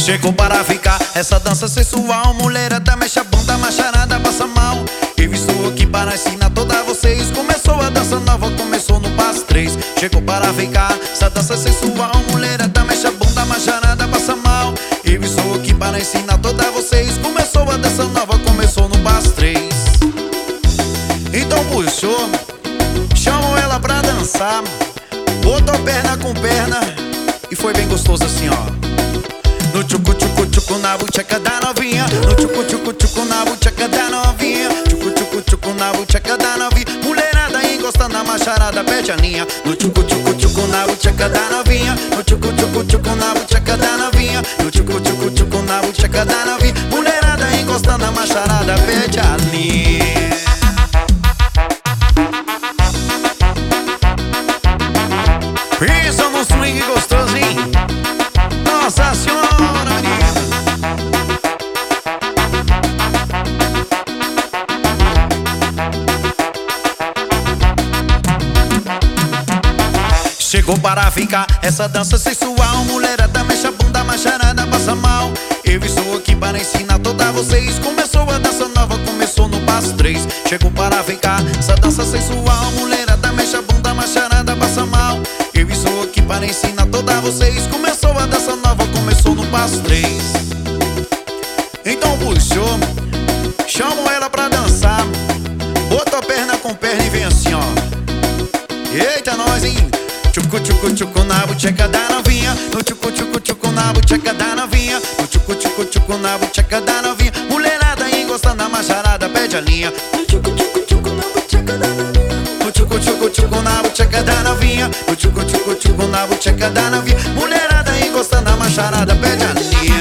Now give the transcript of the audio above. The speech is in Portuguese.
Chegou para ficar essa dança sensual. Mulherada mexe a bunda, macharada passa mal. Eu estou aqui para ensinar toda vocês. Começou a dança nova, começou no passo 3. Chegou para ficar essa dança sensual. Mulherada mexe a bunda, macharada passa mal. Eu estou aqui para ensinar toda vocês. Começou a dança nova, começou no passo 3. Então puxou, chamou ela pra dançar. Botou perna com perna e foi bem gostoso assim, ó. No tchucu tchucu tchucu na bucheca da novinha. No tchucu tchucu tchucu na bucheca da novinha. Tchucu tchucu tchucu na bucheca da novinha. Mulherada encosta na macharada, pede a linha. No tchucu tchucu tchucu na bucheca da novinha. No tchucu tchucu tchucu na bucheca da novinha. No tchucu tchucu tchucu na bucheca da novinha. Mulherada encosta na macharada, pede a linha. Pensa no swing gostoso, hein? Nossa senhora, menina. Chegou para ficar essa dança sensual. Mulherada mexe a bunda, macharada passa mal. Eu estou aqui para ensinar toda vocês. Começou a dança nova, começou no passo 3. Chegou para ficar essa dança sensual. Mulherada mexe a bunda, macharada passa mal. Eu estou aqui para ensinar toda vocês. Começou a dança nova, começou no passo 3. Então puxou, chamou ela pra dançar. Botou perna com perna e vem assim, ó. Eita nós, hein? Tchucu tchucu tchucu na bucheca da novinha. No tchucu tchucu tchucu na bucheca da novinha. No tchucu tchucu tchucu na bucheca da novinha. Mulherada encostando na macharada, pede a linha. No tchucu tchucu tchucu na bucheca da novinha. No tchucu tchucu tchucu na bucheca da novinha. No tchucu tchucu tchucu na bucheca da novinha. Mulherada encostando na macharada, pede a linha.